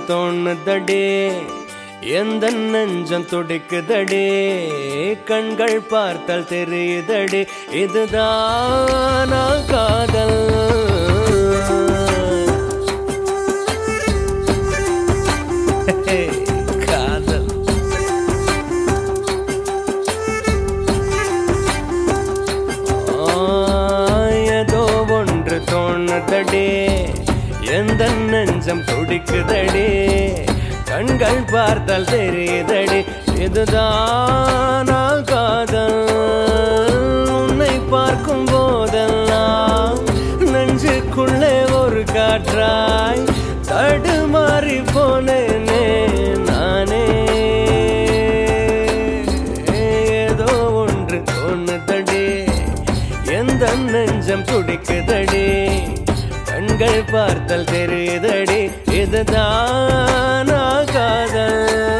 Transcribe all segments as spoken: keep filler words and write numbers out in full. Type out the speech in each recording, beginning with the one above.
தோணுதடே எந்த நெஞ்சம் துடிக்குதடே கண்கள் பார்த்தால் தெரியுதடே இதுதானா காதல் காதல் ஏதோ ஒன்று தோணுதடே எந்த நெஞ்சம் துடிக்குதடே கண்கள் பார்த்தால் தெரியுதடி இதுதானா காதல் உன்னை பார்க்கும் போதெல்லாம் நெஞ்சுக்குள்ளே ஒரு காற்றாய் தடுமாறி போனேனே நானே ஏதோ ஒன்று தோணுதடி எந்த நெஞ்சம் துடிக்குதடி கண்கள் பார்த்தால் தெரியுதடி இதுதானா காதல்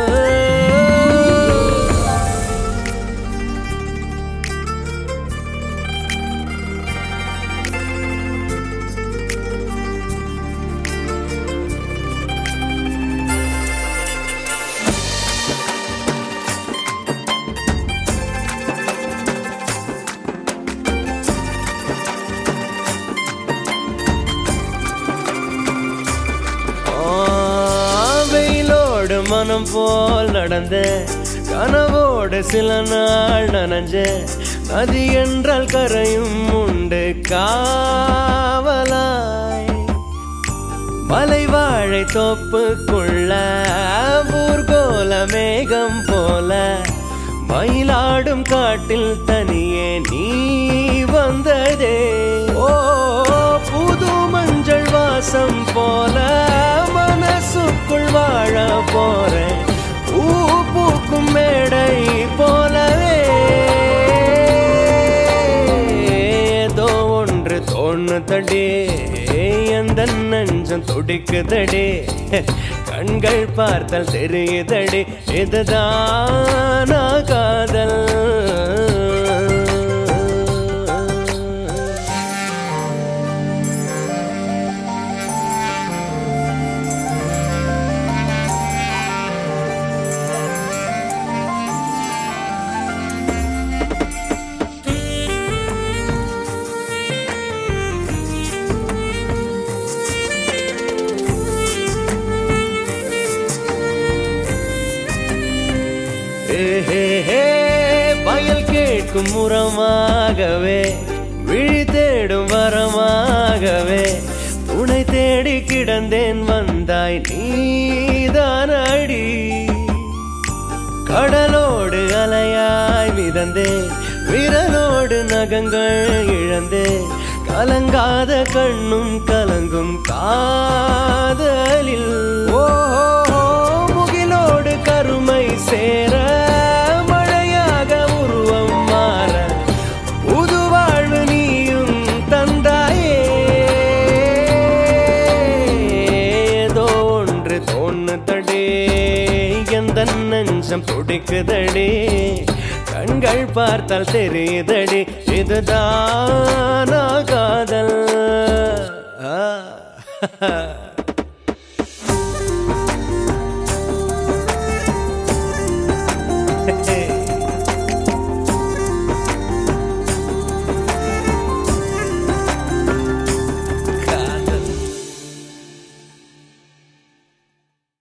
மனம் போல் நடந்த கனவோடு சில நாள் நனைஞ்ச நதி என்றால் கரையும் உண்டு காவலாய் மலை வாழை தோப்புக்குள்ள ஊர்கோல மேகம் போல மயிலாடும் காட்டில் தனியே நீ வந்ததே ஓ புது மஞ்சள் வாசம் போல மனசுக்குள் வாழ போறேன் பூ பூக்கும் மேடை போலவே ஏதோ ஒன்று தோணுதடே எந்த நெஞ்சம் துடிக்குதடே கண்கள் பார்த்தால் தெரியுதடி இதுதானா காதல் வயல் கேட்கும் முறமாகவே விழி தேடும் வரமாகவே துணை தேடி கிடந்தேன் வந்தாய் நீதானடி கடலோடு அலையாய் மிதந்தேன் விரலோடு நகங்கள் இழந்தேன் கலங்காத கண்ணும் கலங்கும் காதலில் ஓ முகிலோடு கருமை சேர மழையாக உருவம் மாற புது வாழ்வு நீயும் தந்தாயே ஏதோ ஒன்று தோணுதடே எந்த நெஞ்சம் துடிக்குதடே கண்கள் பார்த்தால் தெரியுதடி இதுதானா காதல்